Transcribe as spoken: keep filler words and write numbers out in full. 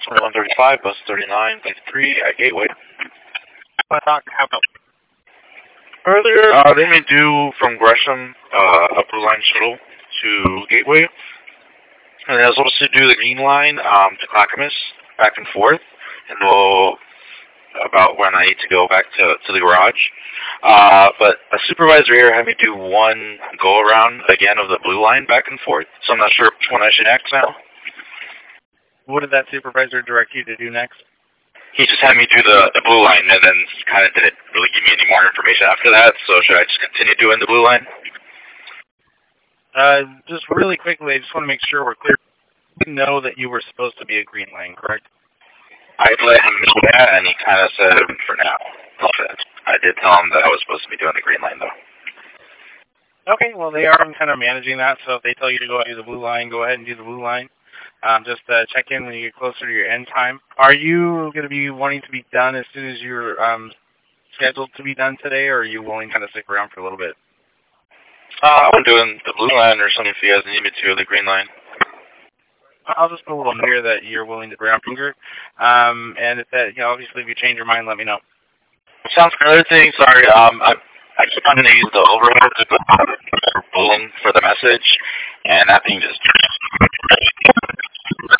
twenty-one thirty-five, bus thirty-nine fifty-three at Gateway. I thought, how about Earlier, uh, they may do from Gresham, uh, a Blue Line shuttle to Gateway. And they're supposed to do the Green Line um, to Clackamas, back and forth, and we'll about when I need to go back to, to the garage. Uh, but a supervisor here had me do one go-around, again, of the Blue Line back and forth, so I'm not sure which one I should next now. What did that supervisor direct you to do next? He just had me do the, the Blue Line, and then kind of didn't really give me any more information after that, so should I just continue doing the Blue Line? Uh, just really quickly, I just want to make sure we're clear. You know that you were supposed to be a Green Line, correct? I let him know that, and he kind of said, for now. I did tell him that I was supposed to be doing the Green Line, though. Okay, well, they are kind of managing that, so if they tell you to go ahead and do the Blue Line, go ahead and do the Blue Line. Um, just uh, check in when you get closer to your end time. Are you going to be wanting to be done as soon as you're um, scheduled to be done today, or are you willing to kind of stick around for a little bit? Uh, I'm doing the Blue Line or something if you guys need me to, or the Green Line. I'll just put a little here that you're willing to brown finger. Um, and if that, you know, obviously if you change your mind, let me know. Sounds good. Other thing, sorry, um, I, I keep on going to use the overhead to put bullying for the message, and that thing just